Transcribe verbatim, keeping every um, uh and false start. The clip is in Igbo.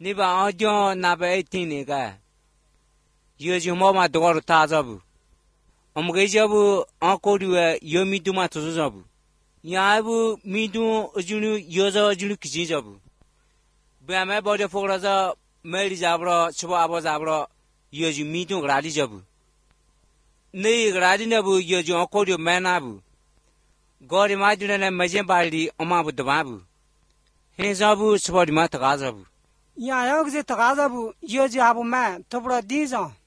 Niba audio na ba eighteen ka. Yoji mama dogor ta zabu. Omge jabu ankodu yomi duma to zabu. Yabu midu ujunu yoza ujunu kiji jabu. Ba me boje fograza meri jabro chuba abo jabro yoji midu gradi jabu. Nei gradi nabu yoji ankodu menabu. Gori maduna na majen baldi omabu dababu. Hezabu chuba di mata gazabu. Ya ya gze tagazabu yoji abu ma tobra diza